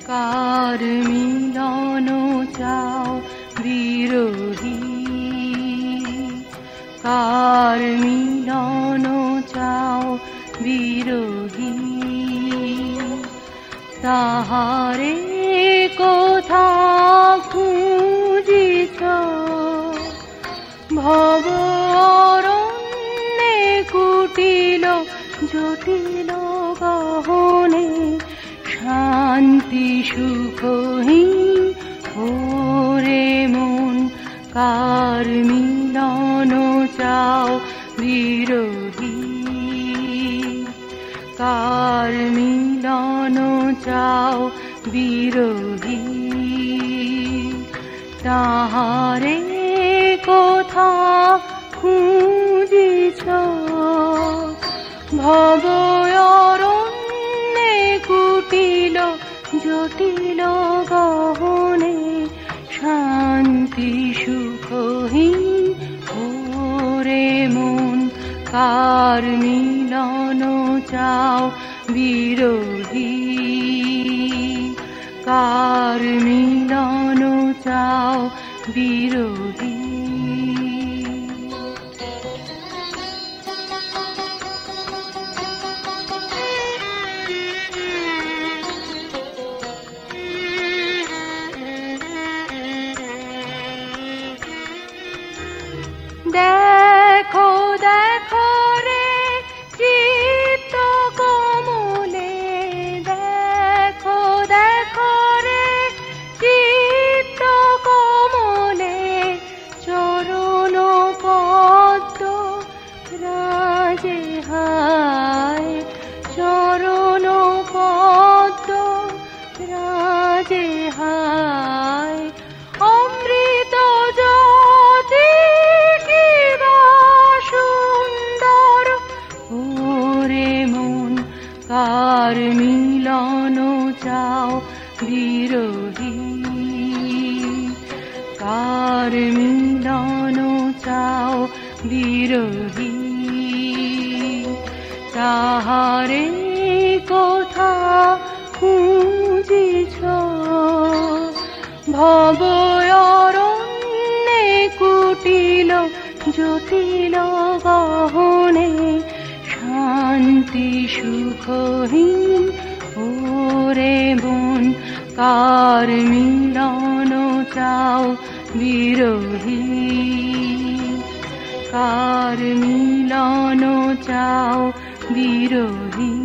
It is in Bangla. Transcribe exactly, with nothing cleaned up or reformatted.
কার মিলন চাও বিরোহী, কার মিলন চাও বিরোহী, তাহারে কোথা খুঁজিছ ভব অরণ্যে কুটিল জটিল গহনে, শান্তি সুখহীন ওরে মন, কার মিলন চাও বিরোহী, কার মিলন চাও বিরোহী, তাহারে কোথা খুঁজিছ ভব অরণ্যে কুটিল জটিল গহনে, শান্তি সুখহীন ওরে মন, কার মিলন চাও বিরোহী, কার মিলন চাও বিরোহী। দেখো দেখো রে চিত্ত কমলে, দেখো দেখো রে চিত্ত কমলে, চরণ পদ্ম রাজে হায়, চরণ পদ্ম রাজে হায়, অমৃত জ্যোতি কার মিলন চাও বিরোহী, কার মিলন চাও বিরোহী, তাহারে কোথা খুঁজিছ ভব অরণ্যে কুটিল জটিল গহনে, শান্তি সুখহীন ওরে মন, কার মিলন চাও বিরোহী, কার মিলন চাও বিরোহী।